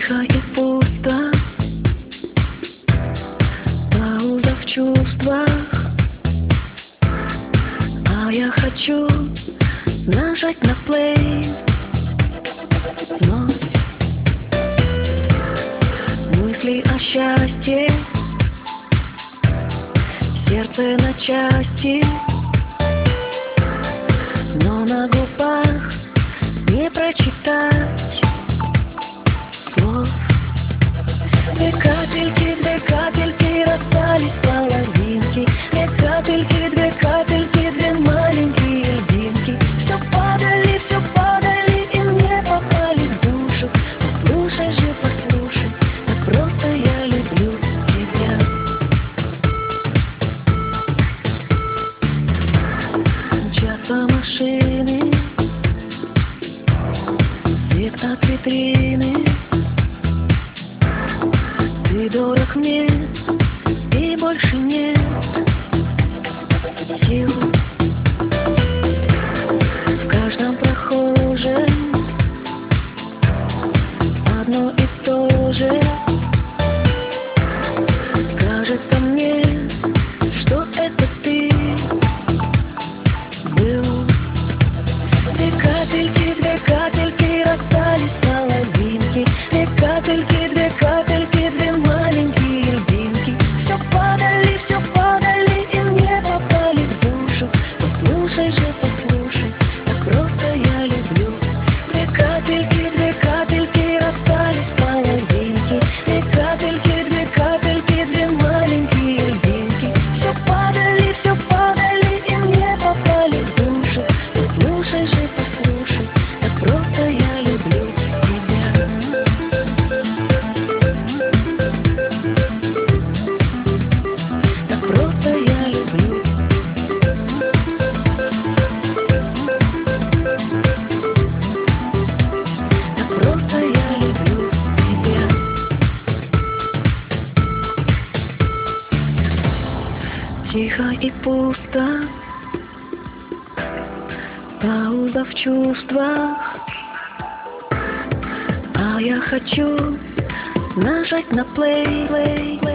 Тихо и пусто, пауза в чувствах, а я хочу нажать на плей вновь. Мысли о счастье, сердце на части, но на губах не прочитать слов. Две капельки расстались половинки. Две капельки, две маленькие льдинки. Все падали и не попали в душу. Послушай же, послушай, так просто я люблю тебя. Мчатся машины, свет от витрины. Ты дорог мне, и больше нет сил. В каждом прохожем одно и то же. Кажется мне, что это ты был. Две капельки расстались половинки. Две капельки, две маленькие льдинки. Все падали и не попали в душу. Послушай же, послушай, так просто я люблю. Две капельки расстались половинки. Две капельки, две маленькие льдинки. Все падали и не попали в душу. Послушай же, послушай, так просто я люблю тебя. Так просто я люблю. Так просто я люблю тебя. Тихо и пусто, пауза в чувствах, а я хочу нажать на плей.